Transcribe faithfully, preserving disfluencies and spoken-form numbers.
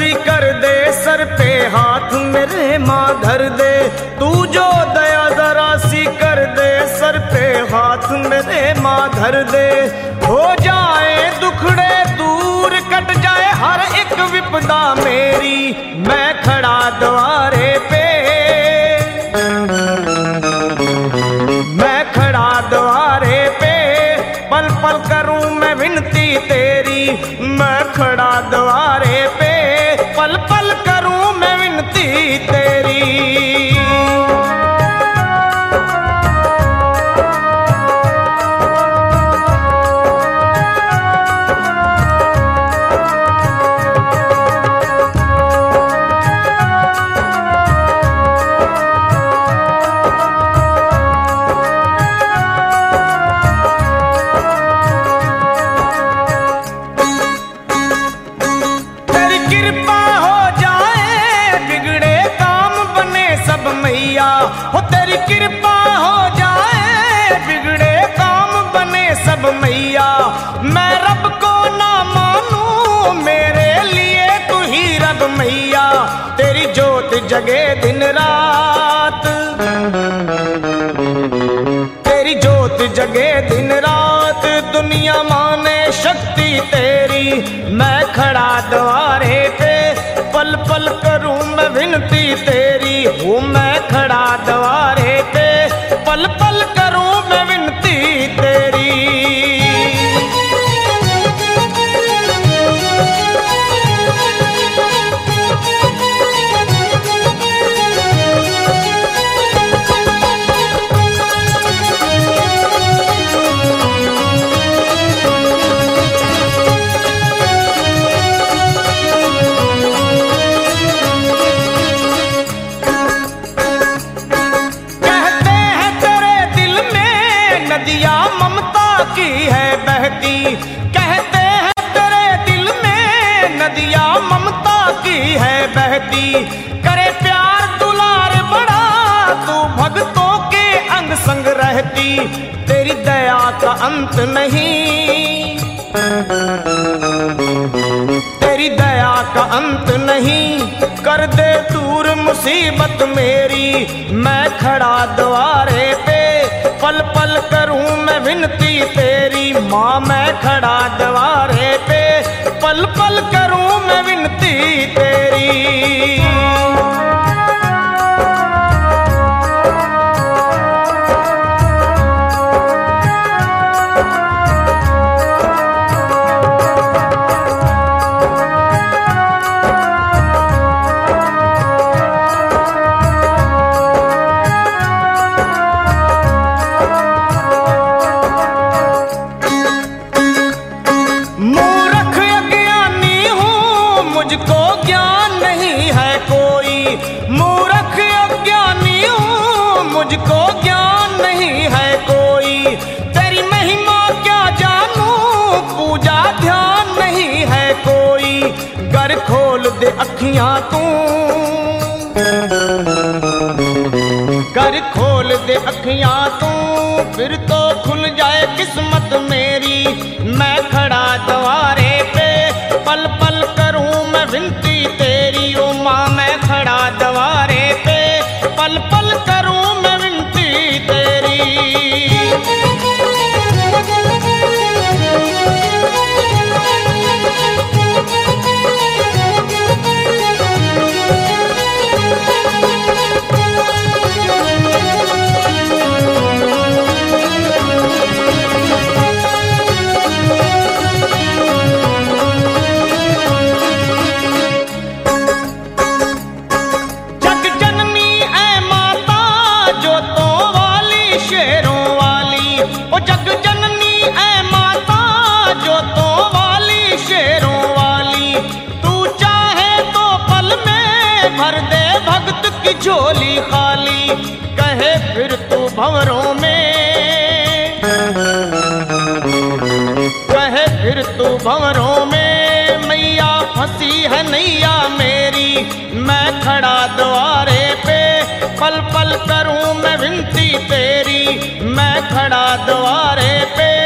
सी कर दे, सर पे हाथ मेरे माँ धर दे। तू जो दया जरा सी कर दे, सर पे हाथ मेरे माँ धर दे। हो जाए दुखड़े दूर, कट जाए हर एक विपदा मेरी, मैं खड़ा द्वारे पे, मैं खड़ा द्वारे पे। पल पल करूं मैं विनती तेरी, मैं खड़ा द्वारे पे, पल पल करूं मैं विनती तेरी। हो तेरी कृपा हो जाए, बिगड़े काम बने सब मैया। मैं रब को ना मानूं, मेरे लिए तू ही रब मैया। तेरी जोत जगे दिन रात, तेरी जोत जगे दिन रात, दुनिया माने शक्ति तेरी। मैं खड़ा द्वारे पे, पल पल करूं मैं विनती तेरी। हूँ मैं खड़ा द्वारे पे, पल पल करूं मैं विनती तेरी। की है बहती, कहते हैं तेरे दिल में नदियाँ ममता की है बहती। करे प्यार दुलार बड़ा, तू भक्तों के अंग संग रहती। तेरी दया का अंत नहीं, तेरी दया का अंत नहीं। कर दे दूर मुसीबत मेरी, मैं खड़ा द्वारे पे, पल पल करूं मैं विनती तेरी। माँ मैं खड़ा द्वारे पे, पल पल करूं मैं विनती तेरी। मुझको ज्ञान नहीं है कोई, मूर्ख अज्ञानी हूँ, मुझको ज्ञान नहीं है कोई। तेरी महिमा क्या जानूं, पूजा ध्यान नहीं है कोई। गर खोल दे अखियां तू, गर खोल दे अखियां तू, फिर तो खुल जाए किस्मत मेरी। मैं खड़ा द्वारे पे, पल पल करूं मैं विनती तेरी। ओ माँ मैं खड़ा द्वारे पे, पल पल करूं मैं विनती तेरी। भर दे भक्त की झोली खाली, कहे फिर तू भंवरों में, कहे फिर तू भंवरों में। मैया फंसी है नैया मेरी, मैं खड़ा द्वारे पे, पल पल करूं मैं विनती तेरी। मैं खड़ा द्वारे पे,